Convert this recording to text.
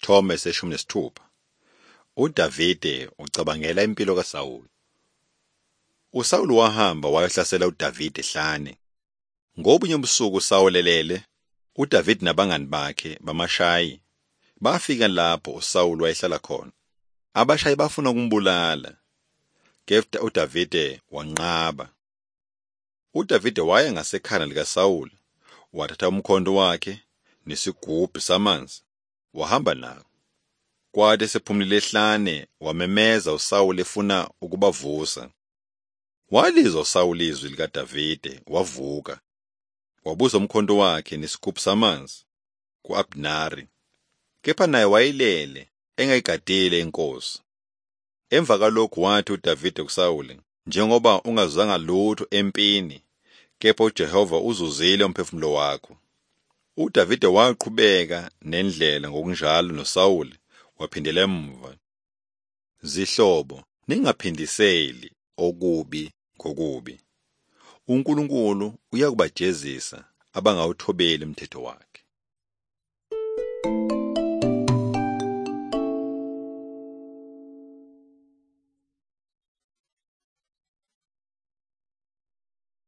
Isithombe se-16. uDavide ucabangela impilo kaSawuli. uSawuli wahamba wayohlasela uDavide ehlane. Ngobunye ubusuku uSawuli elele, uDavide nabangani bakhe bamashayi bafika lapho uSawuli wayehlala khona. Abashayi bafuna ukumbulala, kepha uDavide wanqaba. uDavide waya ngasekhaya likaSawuli, wathatha umkhonto wakhe nesigubhu samanzi, wahamba nawo. Kwathi esephumile ehlane wamemeza uSawuli efuna ukubavusa. Walizwa uSawuli izwi likaDavide, wavuka. Wabuza umkhonto wakhe nesigubhu samanzi ku-Abneri, kepha naye wayelele engayigadile inkosi. Emva kalokhu wathi uDavide kuSawuli, "Njengoba ungazuzanga lutho empini, kepha uJehova uzuzile umphefumulo wakho." uDavide waqhubeka nendlela ngokunjalo noSawuli waphindela emuva. Zihlobo, ningaphindiseli okubi ngokubi. uNkulunkulu uyakubajezisa abangawuthobeli umthetho wakhe.